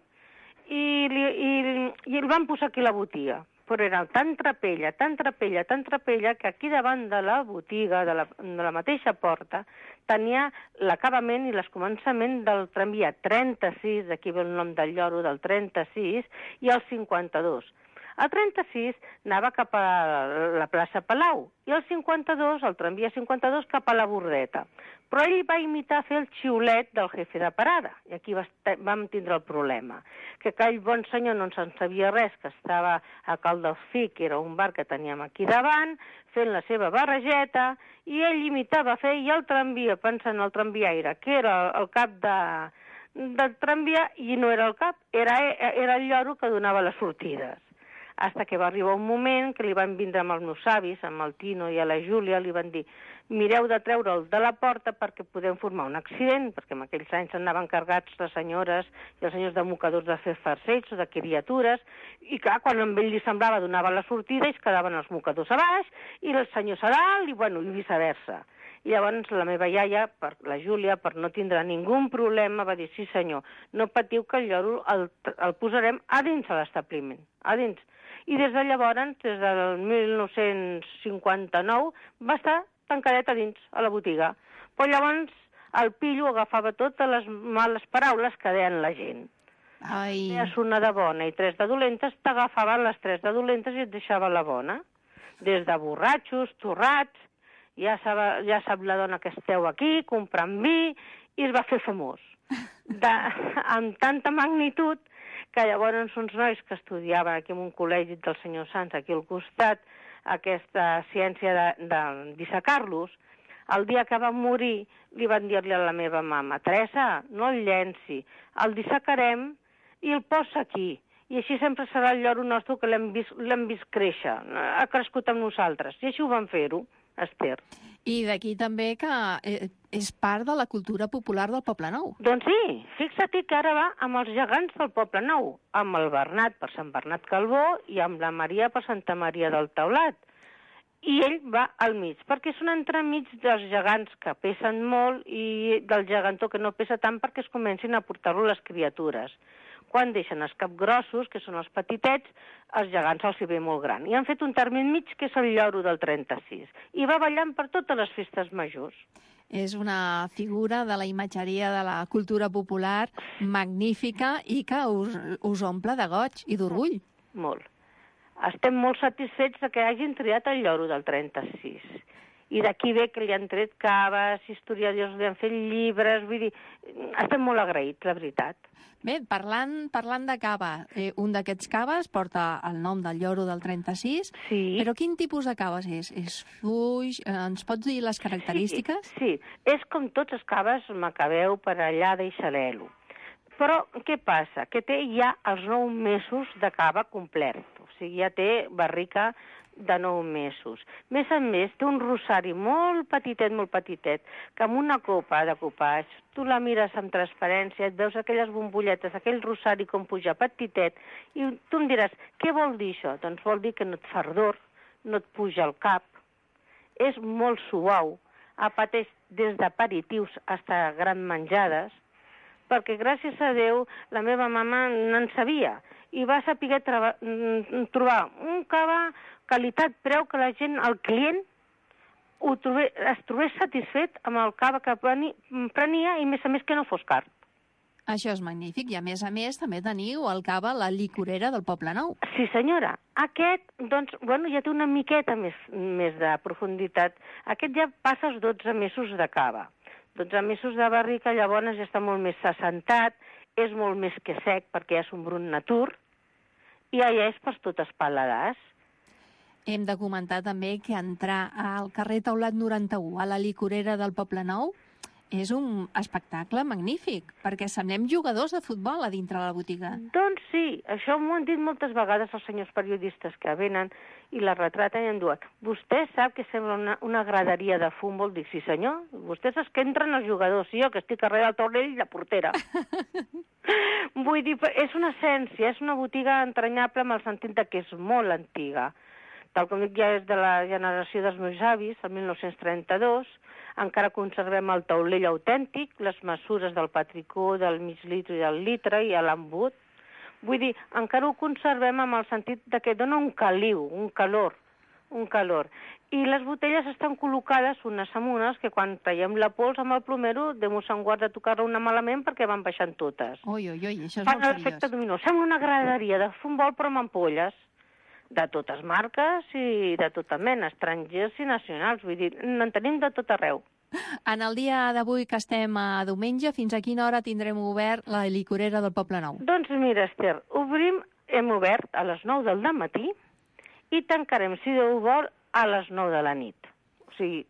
i el van posar aquí a la botiga. Però era tan trapella, que aquí davant de la botiga, de la mateixa porta, tenia l'acabament i l'escomençament del tramvia 36, d'aquí ve el nom del lloro del 36, i el 52. El 36 anava cap a la plaça Palau, i el 52, el tramvia 52, cap a la Bordeta. Però ell va imitar fer el xiulet del jefe de parada, i aquí vam tindre el problema, que aquell bon senyor no se'n sabia res, que estava a Cal Delfí, que era un bar que teníem aquí davant, fent la seva barregeta, i ell imitava fer, i el tramvia, pensant el tramviaire, que era el cap del tramvia, i no era el cap, era el lloro que donava les sortides. Hasta que va arribar un moment que li van vindre amb els meus avis, amb el Tino i a la Júlia, li van dir: mireu de treure'l de la porta perquè podem formar un accident, perquè en aquells anys anaven cargats les senyores i els senyors de mocadors de fer farcells o de criatures, i clar, quan a ell li semblava donava la sortida i es quedaven els mocadors a baix i els senyors a dalt i viceversa. I llavors la meva iaia, la Júlia, per no tindre ningú problema, va dir: sí senyor, no patiu que el lloro el posarem a dins de l'establiment, a dins. I des de llavors, des del 1959, va estar tancadet a dins, a la botiga. Però llavors el pillo agafava totes les males paraules que deien la gent. Deies una de bona i 3 de dolentes, t'agafaven les 3 de dolentes i et deixava la bona. Des de borratxos, torrats, ja sap la dona que esteu aquí, comprant vi, i es va fer famós. Amb tanta magnitud que llavors uns nois que estudiaven aquí en un col·legi del senyor Sanz, aquí al costat, aquesta ciència de dissecar-los, el dia que va morir li van dir-li a la meva mama, Teresa, no el llenci, el dissecarem i el posa aquí. I així sempre serà el lloro nostre que l'hem vist créixer, ha crescut amb nosaltres. I així ho van fer-ho, Esther. I d'aquí també que és part de la cultura popular del Poble Nou. Doncs sí, fixa't que ara va amb els gegants del Poble Nou, amb el Bernat per Sant Bernat Calbó i amb la Maria per Santa Maria del Taulat. I ell va al mig, perquè és un entremig dels gegants que pesen molt i del gegantó que no pesa tant perquè es comencin a portar-lo les criatures. Quan deixen els capgrossos, que són els petitets, els gegants els hi ve molt gran. I han fet un terme mig, que és el lloro del 36. I va ballant per totes les festes majors. És una figura de la imatgeria de la cultura popular magnífica i que us omple de goig i d'orgull. Molt. Estem molt satisfets que hagin triat el lloro del 36. I d'aquí ve que li han tret caves, historiadors li han fet llibres, vull dir, estem molt agraïts, la veritat. Bé, parlant de cava, un d'aquests caves porta el nom del lloro del 36, sí. Però quin tipus de caves és? És fluix? Ens pots dir les característiques? Sí, és com tots els caves Macabeu, Parellada i Xalelo. Però què passa? Que té ja els 9 mesos de cava complet, o sigui, ja té barrica de 9 mesos. Més a més, té un rosari molt petitet, que amb una copa de copatx, tu la mires amb transparència, et veus aquelles bombolletes, aquell rosari com puja petitet, i tu em diràs, què vol dir això? Doncs vol dir que no et fa ardor, no et puja al cap, és molt suau, apeteix des d'aperitius fins a gran menjades, perquè gràcies a Déu la meva mama n'en sabia, i va saber trobar un cava qualitat-preu que la gent, el client, es trobés satisfet amb el cava que prenia i, a més, que no fos car. Això és magnífic. I, a més, també teniu el cava La Licorera del Poble Nou. Sí, senyora. Aquest, doncs, ja té una miqueta més de profunditat. Aquest ja passa els 12 mesos de cava. 12 mesos de barrica, llavors ja està molt més assentat, és molt més que sec perquè és un brut natur, i allà és per totes paladars. Hem de comentar també que entrar al carrer Taulat 91, a la Licorera del Poble Nou, és un espectacle magnífic, perquè semblem jugadors de futbol a dintre de la botiga. Doncs sí, això m'ho han dit moltes vegades els senyors periodistes que venen i la retraten i em diuen, vostè sap que sembla una graderia de futbol? Dic, sí senyor, vostès és que entren els jugadors, i jo que estic darrere del taulell i la portera. Vull dir, és una essència, és una botiga entranyable amb el sentit que és molt antiga. Tal com dic, ja és de la generació dels meus avis, el 1932, encara conservem el taulell autèntic, les mesures del patricó, del mig litre i del litre, i l'embut. Vull dir, encara ho conservem amb el sentit que dona un caliu, un calor. I les botelles estan col·locades unes amb unes, que quan traiem la pols amb el plomero, Déu se'n guarda de tocar-la una malament perquè van baixant totes. Ui, això és fan molt l'efecte dominó. Sembla una graderia de futbol però amb ampolles, de totes marques i de tota mena, estrangers i nacionals. Vull dir, en tenim de tot arreu. En el dia d'avui, que estem a diumenge, fins a quina hora tindrem obert la Licorera del Poble Nou? Doncs mira, Esther, hem obert a les 9 del matí i tancarem, si Déu vol, a les 9 de la nit. O sigui,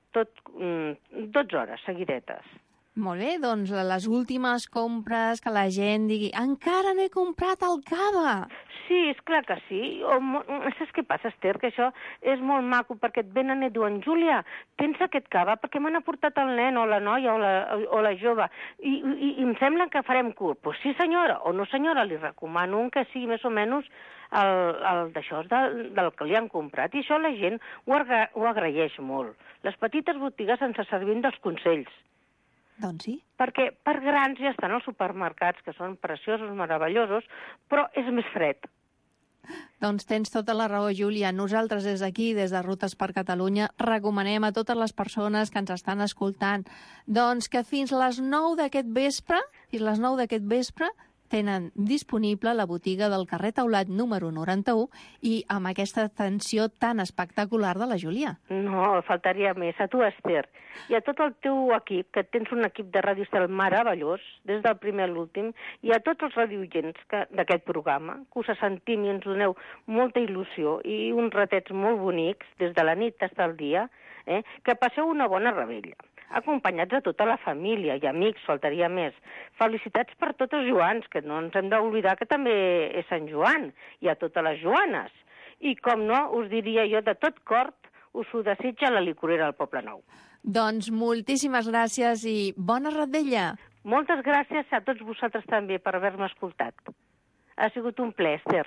12 hores seguidetes. Molt bé, doncs les últimes compres que la gent digui encara no he comprat el cava. Sí, és clar que sí. Saps què passa, Esther? Que això és molt maco, perquè et venen i diuen Júlia, tens aquest cava? Perquè me n'ha portat el nen o la noia o la jove. I em sembla que farem curt. Doncs sí, senyora, o no, senyora, li recomano un que sigui més o menys d'això del que li han comprat. I això la gent ho agraeix molt. Les petites botigues ens servim dels consells. Doncs sí. Perquè per grans ja estan els supermercats, que són preciosos, meravellosos, però és més fred. Doncs tens tota la raó, Júlia. Nosaltres des d'aquí, des de Rutes per Catalunya, recomanem a totes les persones que ens estan escoltant doncs que fins les 9 d'aquest vespre, tenen disponible la botiga del carrer Taulat número 91 i amb aquesta atenció tan espectacular de la Júlia. No, faltaria més. A tu, Esther, i a tot el teu equip, que tens un equip de Ràdio Estel meravellós, des del primer a l'últim, i a tots els radioients d'aquest programa, que us sentim i ens doneu molta il·lusió i uns ratets molt bonics, des de la nit fins al dia, que passeu una bona revetlla, acompanyats de tota la família i amics, faltaria més. Felicitats per tots els Joans, que no ens hem d'oblidar que també és Sant Joan, i a totes les Joanes. I, com no, us diria jo de tot cor, us ho desitja la licorera del Poble Nou. Doncs moltíssimes gràcies i bona revetlla. Moltes gràcies a tots vosaltres també per haver-me escoltat. Ha sigut un plaer, Esther.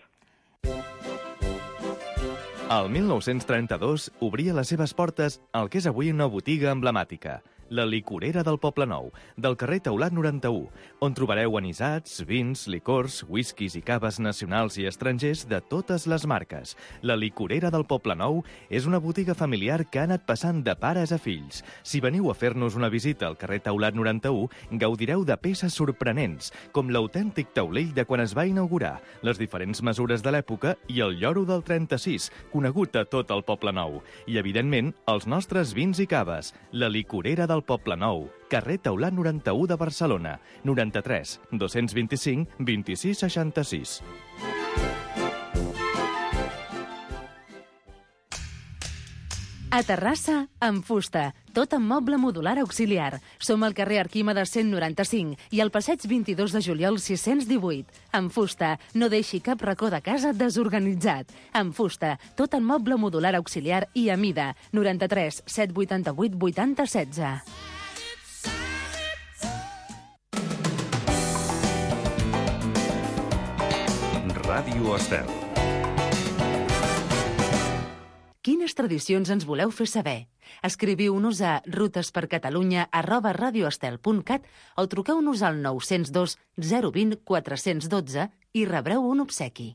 El 1932 obria les seves portes al que és avui una botiga emblemàtica, la licorera del Poble Nou, del carrer Taulat 91, on trobareu anisats, vins, licors, whiskies i caves nacionals i estrangers de totes les marques. La licorera del Poble Nou és una botiga familiar que ha anat passant de pares a fills. Si veniu a fer-nos una visita al carrer Taulat 91, gaudireu de peces sorprenents, com l'autèntic taulell de quan es va inaugurar, les diferents mesures de l'època i el lloro del 36, conegut a tot el Poble Nou. I, evidentment, els nostres vins i caves. La licorera del Poble Nou, carrer Taulat 91 de Barcelona, 93 225 26 66. A Terrassa, en fusta, tot en moble modular auxiliar. Som al carrer Arquímedes 195 i al passeig 22 de juliol 618. En fusta, no deixi cap racó de casa desorganitzat. En fusta, tot en moble modular auxiliar i a mida. 93 788 80 16. Ràdio Estel. Quines tradicions ens voleu fer saber? Escriviu-nos a rutespercatalunya@radioestel.cat o truqueu-nos al 902 020 412 i rebreu un obsequi.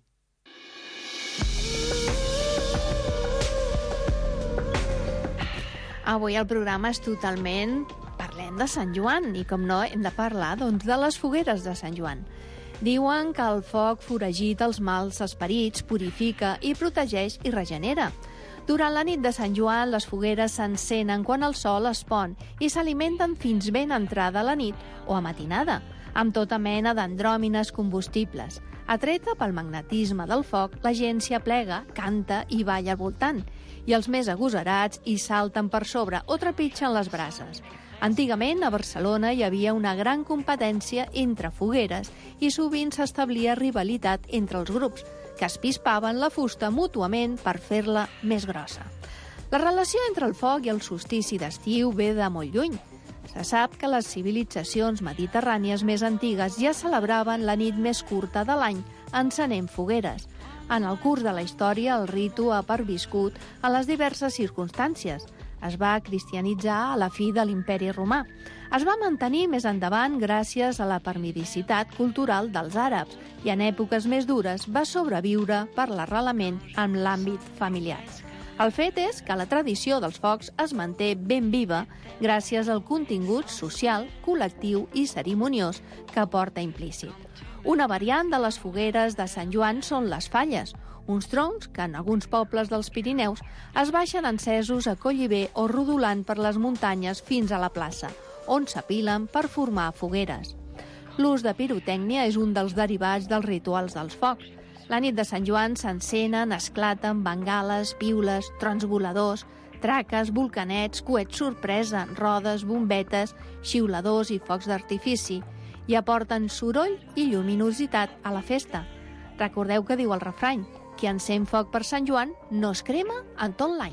Avui el programa és totalment... Parlem de Sant Joan i, com no, hem de parlar doncs, de les fogueres de Sant Joan. Diuen que el foc foragita els mals esperits, purifica i protegeix i regenera. Durant la nit de Sant Joan, les fogueres s'encenen quan el sol es pon i s'alimenten fins ben entrada la nit o a matinada, amb tota mena d'andròmines combustibles. Atreta pel magnetisme del foc, la gent s'hi aplega, canta i balla al voltant, i els més agosarats hi salten per sobre o trepitgen les brases. Antigament, a Barcelona hi havia una gran competència entre fogueres i sovint s'establia rivalitat entre els grups, que es pispaven la fusta mútuament per fer-la més grossa. La relació entre el foc i el solstici d'estiu ve de molt lluny. Se sap que les civilitzacions mediterrànies més antigues ja celebraven la nit més curta de l'any encenent fogueres. En el curs de la història, el ritu ha perviscut a les diverses circumstàncies. Es va cristianitzar a la fi de l'Imperi Romà. Es va mantenir més endavant gràcies a la permidicitat cultural dels àrabs i en èpoques més dures va sobreviure per l'arrelament en l'àmbit familiar. El fet és que la tradició dels focs es manté ben viva gràcies al contingut social, col·lectiu i cerimoniós que porta implícit. Una variant de les fogueres de Sant Joan són les falles, uns troncs que en alguns pobles dels Pirineus es baixen encesos a collibè o rodolant per les muntanyes fins a la plaça, on s'apilen per formar fogueres. L'ús de pirotècnia és un dels derivats dels rituals dels focs. La nit de Sant Joan s'encenen, esclaten bengales, piules, trons voladors, traques, volcanets, coets sorpresa, rodes, bombetes, xiuladors i focs d'artifici, i aporten soroll i lluminositat a la festa. Recordeu que diu el refrany: qui encén foc per Sant Joan no es crema en tot l'any.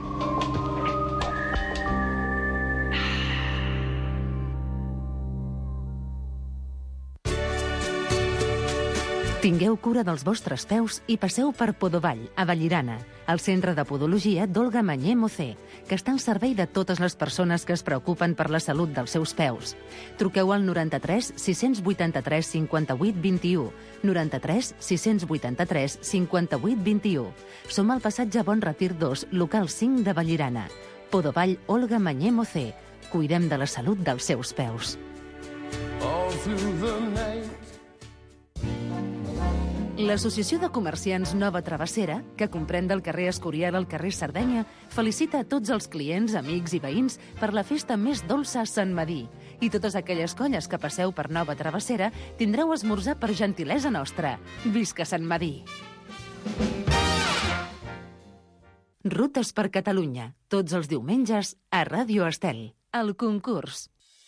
Tingueu cura dels vostres peus i passeu per Podovall, a Vallirana, al centre de podologia d'Olga Mañé Mocé, que està al servei de totes les persones que es preocupen per la salut dels seus peus. Truqueu al 93 683 58 21, 93 683 58 21. Som al passatge Bon Retir 2, local 5 de Vallirana. Podovall Olga Mañé Mocé. Cuidem de la salut dels seus peus. All through the night L'Associació de Comerciants Nova Travessera, que comprèn del carrer Escorial al carrer Sardenya, felicita a tots els clients, amics i veïns per la festa més dolça a Sant Medir. I totes aquelles colles que passeu per Nova Travessera tindreu esmorzar per gentilesa nostra. Visca Sant Medir! Rutes per Catalunya, tots els diumenges a Ràdio Estel. El concurs.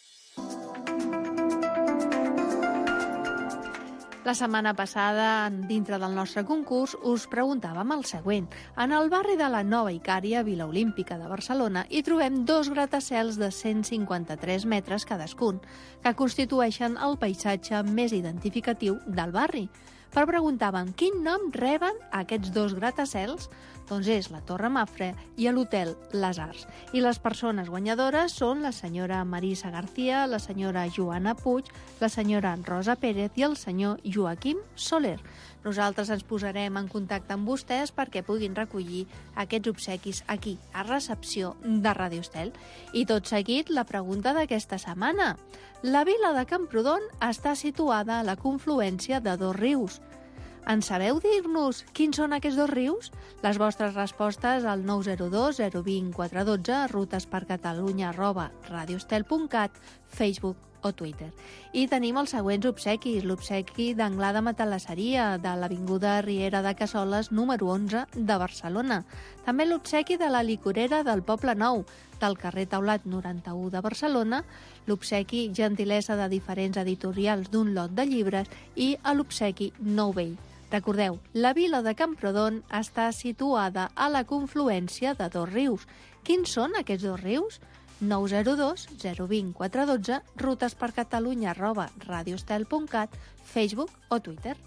La setmana passada, dintre del nostre concurs, us preguntàvem el següent. En el barri de la Nova Icària, Vila Olímpica de Barcelona, hi trobem 2 gratacels de 153 metres cadascun, que constitueixen el paisatge més identificatiu del barri. Però preguntàvem quin nom reben aquests 2 gratacels? Doncs és la Torre Mafre i l'Hotel Les Arts. I les persones guanyadores són la senyora Marisa García, la senyora Joana Puig, la senyora Rosa Pérez i el senyor Joaquim Soler. Nosaltres ens posarem en contacte amb vostès perquè puguin recollir aquests obsequis aquí, a recepció de Ràdio Estel. I tot seguit, la pregunta d'aquesta setmana. La vila de Camprodon està situada a la confluència de 2 rius. En sabeu dir-nos quins són aquests 2 rius? Les vostres respostes al 902 020 412, rutespercatalunya@radioestel.cat, Facebook o Twitter. I tenim els següents obsequis. L'obsequi d'Anglada Matalasseria, de l'Avinguda Riera de Cassoles, número 11, de Barcelona. També l'obsequi de la licorera del Poble Nou, del carrer Taulat 91 de Barcelona, l'obsequi gentilesa de diferents editorials d'un lot de llibres i l'obsequi Nou Vell. Recordeu, la vila de Camprodon està situada a la confluència de 2 rius. Quins són aquests 2 rius? 902 020 412, rutespercatalunya@radioestel.cat, Facebook o Twitter.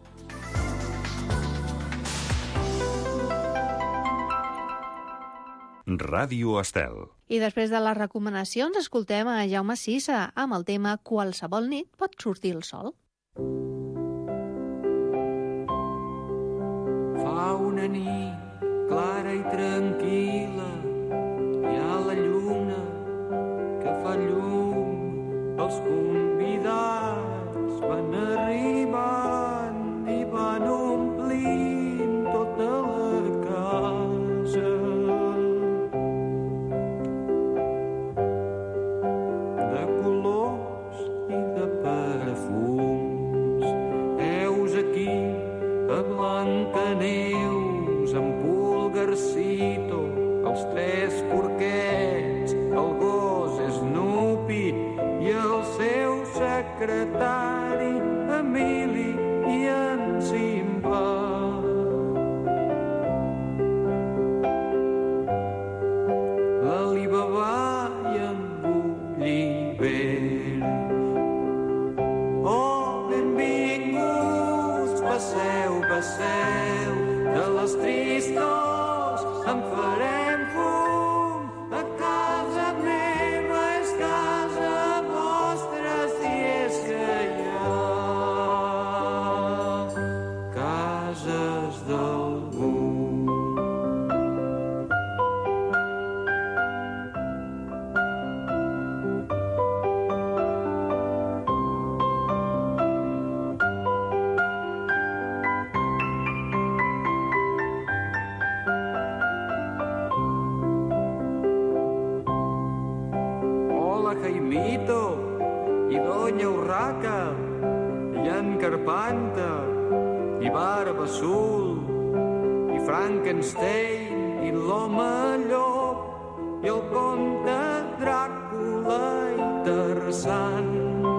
Ràdio Estel. I després de les recomanacions escoltem a Jaume Sisa amb el tema Qualsevol nit pot sortir el sol. Fa una nit clara i tranquil·la, hi ha la lluna que fa llum, els convidats van arribant i van omplint tota la casa. De colors i de perfums, heus aquí a Blancaneus, en Pulgarcito, els 3 porquets, el gos Snoopy i el seu secretari Emili i en Simba. L'Alibaba i en Gulliver. Oh, benvinguts, passeu, passeu, de les tristors en farem fum. A casa meva és casa vostra, si és que hi ha cases d'algú. Jaimito i Doña Urraca i en Carpanta i Barba Azul i Frankenstein i l'home llop i el comte Dràcula i Tarzan.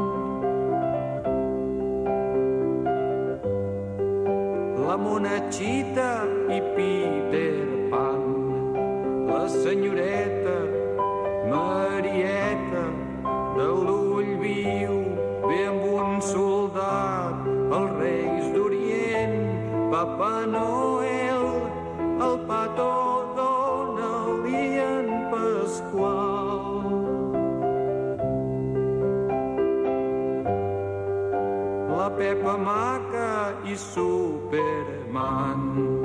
La Monachita i Peter Pan, la senyoreta Marieta de l'ull viu, ve amb un soldat, els reis d'Orient, Papa Noel, el Pato Donald i en Pasqual. La Pepa Maca i Superman.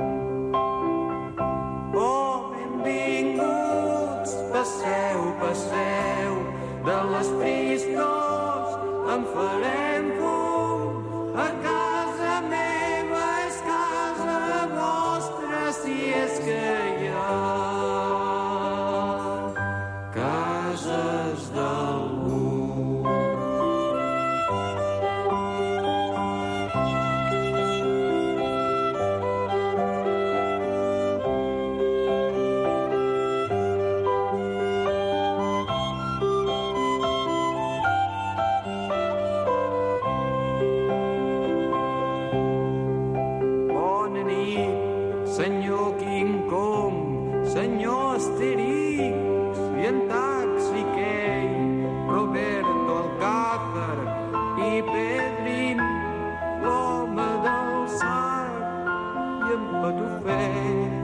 Oh, benvinguts, passeu, passeu, de les tristors en farem fum. A casa meva senyor King Kong, senyor Asterix i en Taxi Key, Roberto Alcázar i Pedrín, l'home del sac i en Patufet.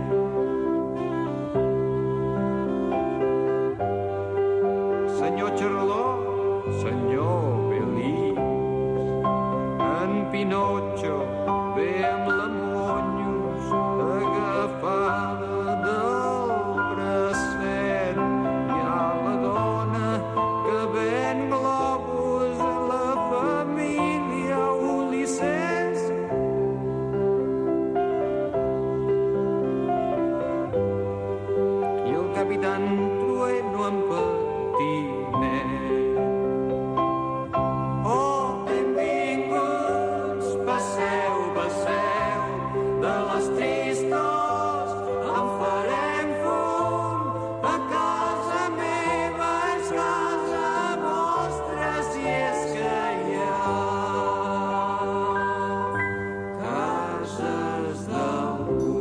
Senyor Charlot, senyor Belís, en Pinotxo ve amb la Monyos agafada del bracet. Hi ha la dona que ven globus a la família Ulisses. I el capitán Trueno en patinet. Oh, benvinguts, passeu, passeu, de les tristos en farem fum. A casa meva és casa vostra, si és que hi ha cases d'algú.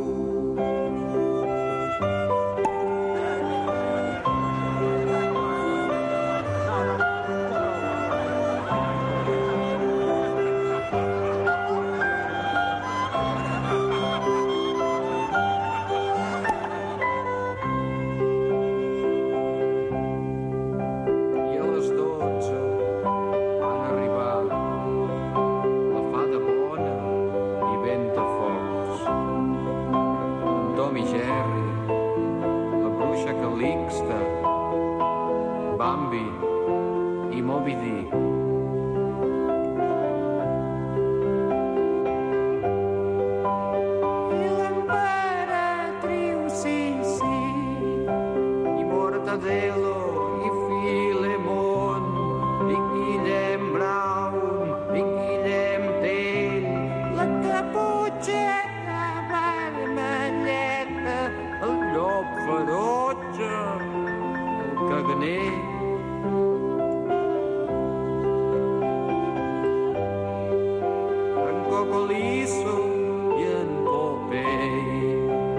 I a les 12 van arribar la fada bona i Ventafocs, en Tom i Jerry, la bruixa Calixta, Bambi i Moby Dick. I l'emperatriu Sissi, i Mortadelo, i Filemón, i Guillem Brown, i Guillem Tell, la Caputxeta vermelleta, el llop ferotge, el caganer. En Cocolizo i en Popeye.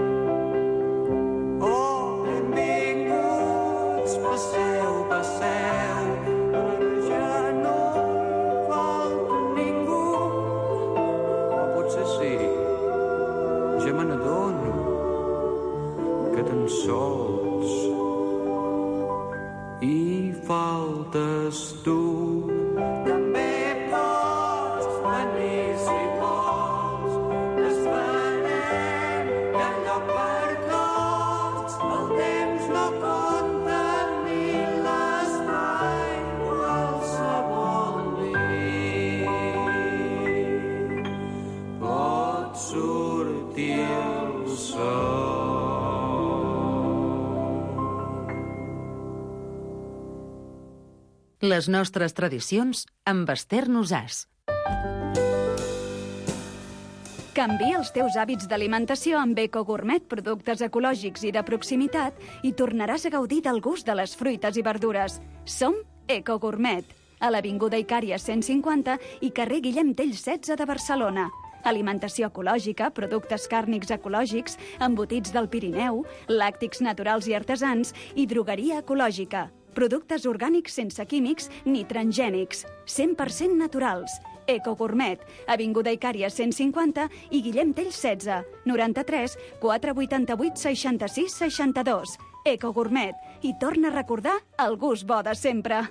Oh, benvinguts, passeu, passeu, ara ja no falta ningú. O potser sí, ja me n'adono que tan sols hi faltes tu. També pots venir si vols, esperem que hi ha lloc per tots. El temps no compta ni l'espai, qualsevol nit pot sortir el sol. Les nostres tradicions amb Esther Nosàs. Canvia els teus hàbits d'alimentació amb EcoGourmet, productes ecològics i de proximitat, i tornaràs a gaudir del gust de les fruites i verdures. Som EcoGourmet, a l'Avinguda Icària 150 i carrer Guillem Tell 16 de Barcelona. Alimentació ecològica, productes càrnics ecològics, embotits del Pirineu, làctics naturals i artesans i drogueria ecològica. Productes orgànics sense químics ni transgènics, 100% naturals. EcoGourmet, Avinguda Icària 150 i Guillem Tell 16, 93 488 66 62. EcoGourmet, i torna a recordar el gust bo de sempre.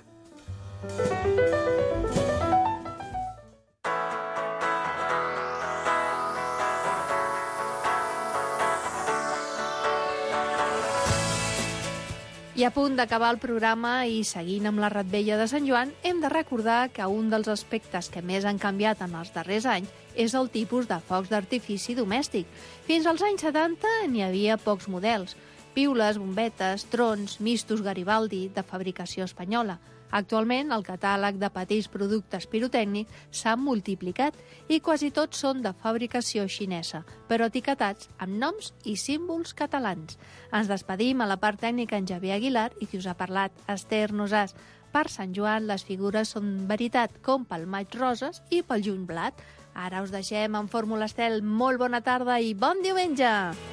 I a punt d'acabar el programa i seguint amb la Ratbella de Sant Joan, hem de recordar que un dels aspectes que més han canviat en els darrers anys és el tipus de focs d'artifici domèstic. Fins als anys 70 n'hi havia pocs models. Piules, bombetes, trons, mistos Garibaldi, de fabricació espanyola. Actualment, el catàleg de petits productes pirotècnics s'ha multiplicat i quasi tots són de fabricació xinesa, però etiquetats amb noms i símbols catalans. Ens despedim a la part tècnica en Javier Aguilar i qui us ha parlat, Esther Nosàs. Per Sant Joan, les figures són veritat com pel maig roses i pel juny blat. Ara us deixem en Fórmula Estel. Molt bona tarda i bon diumenge!